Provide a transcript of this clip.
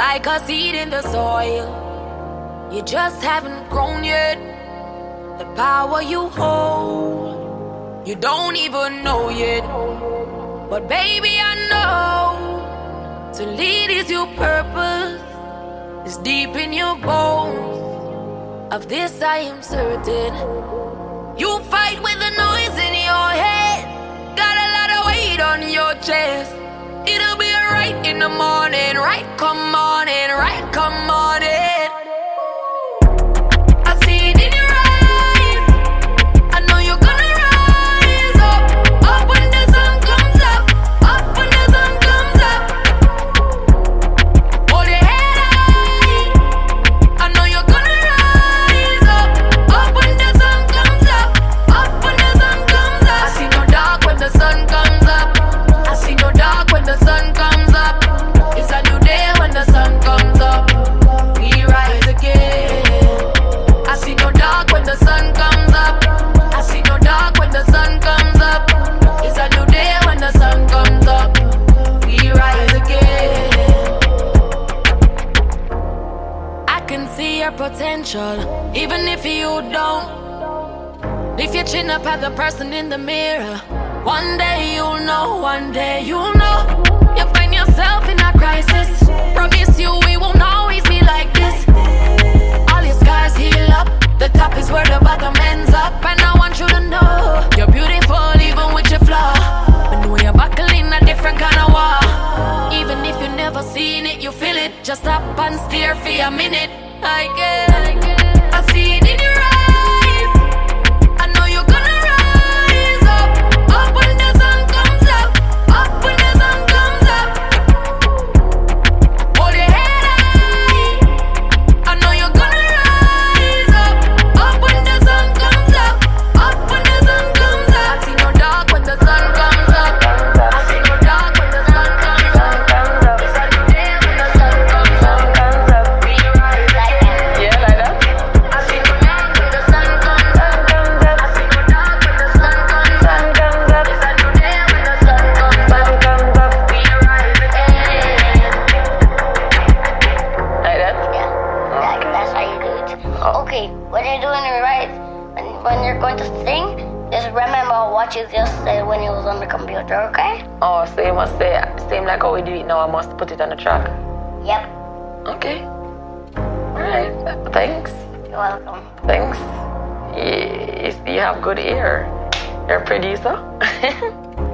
like a seed in the soil. You just haven't grown yet. The power you hold, you don't even know yet. But baby, I know to lead is your purpose. It's deep in your bones. Of this I am certain. You fight with the noise in your head. Got a lot of weight on your chest. It'll be right in the morning. Right come morning. Right come morning. I see it in your eyes. I know you're gonna rise up. Up when the sun comes up. Up when the sun comes up. Hold your head high. I know you're gonna rise up. Up when the sun comes up. Up when the sun comes up. I see no dark when the sun comes up. I see no dark when the sun comes up. It's a new day when the sun comes up. We rise again. I see no dark when the sun comes up. I see no dark when the sun comes up. It's a new day when the sun comes up. We rise again. I can see your potential, even if you don't. If you chin up at the person in the mirror, one day you'll know, one day you'll know. You find yourself in a crisis. Promise you we won't always be like this. All your scars heal up. The top is where the bottom ends up. And I want you to know you're beautiful even with your flaw. But know you're buckling a different kind of war. Even if you never seen it, you feel it. Just stop and stare for a minute. I see it in your eyes. I know you're gonna rise up. Up when the sun comes up. Up when the sun comes up. Hold your head high. I know you're gonna rise up. Up when the sun comes up. Up when the sun comes up. I see no dark when the sun comes up. I see no dark when the sun comes up. It's a new day when the sun comes up. We rise again. Yeah, like that. I see no dark when the sun comes up. I see no dark when the sun comes up. It's a new day when the sun comes up. We rise again. Like that. Yeah, that's how you do it. Oh. Okay, when you're doing it right, when you're going to sing, just remember what you just said when you was on the computer, okay? Oh, so you must say, same like how we do it now, I must put it on the track. Yep, Okay. Alright. Thanks. you're welcome. Thanks. You have good ear. You're a producer.